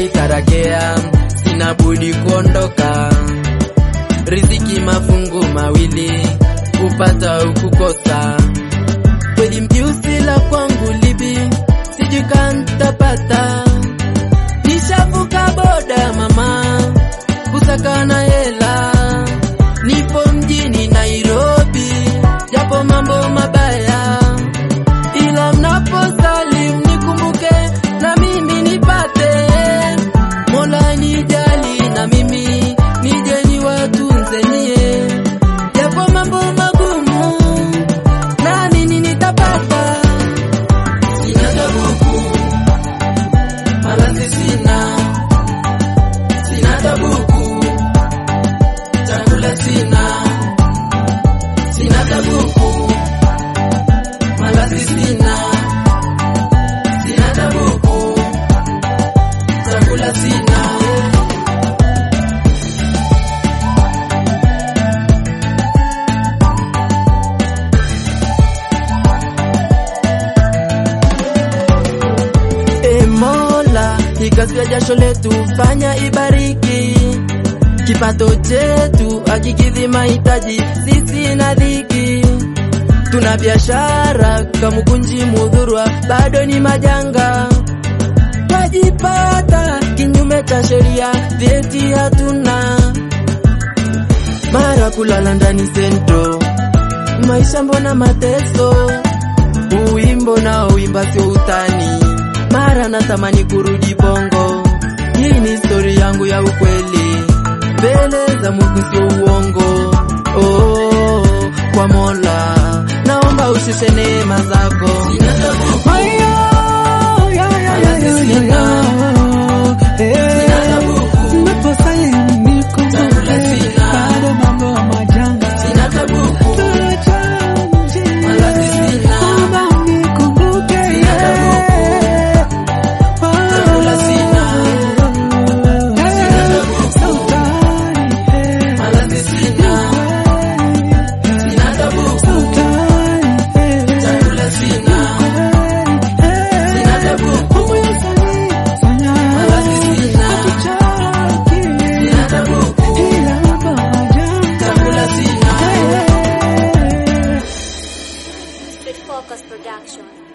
imenikarakea, sina budi kuondoka. Riziki mafungu mawili, kupata au kukosa. Kweli mkiusi la kwangu libi, sijui kantapata. Nishavuka boda mama, kusaka na hela. Nipo mjini Nairobi, japo mambo mabaya. Ila mnaposalim nikumbuke, na mimi nipate. Mola nijali na mimi, nije niwatunze nyie. Japo mambo magumu, na nini nitapata. Sina tabuku, malazi sina. Sina tabuku, chakula sina. Sina tabuku, malazi sina. Sina tabuku, chakula sina. Mola, kazi ya jasho letu fanya ibariki. Kipato chetu hakikidhi mahitaji, sisi na dhiki. Tuna biashara kama kunji mudhurwa, bado ni majanga. Twajipata kinyume cha sheria, vyeti hatuna. Mara kulala ndani sentro, maisha mbona mateso. Uwimbo na uimba sio utani, mara natamani kurudi Bongo. Hii ni story yangu ya ukweli, mbele za Mungu sio uongo. Oh, kwa Mola naomba ushushe neema zako. Sina tabuku, sina tabuku, chakula sina. Bado mambo majanga. Sina tabuku, malazi sina. Sina tabuku, chakula sina. Sina tabuku, malazi sina. Sina tabuku, chakula sina. Sina tabuku, malazi sina. Sina tabuku, chakula sina. Street Focus Production.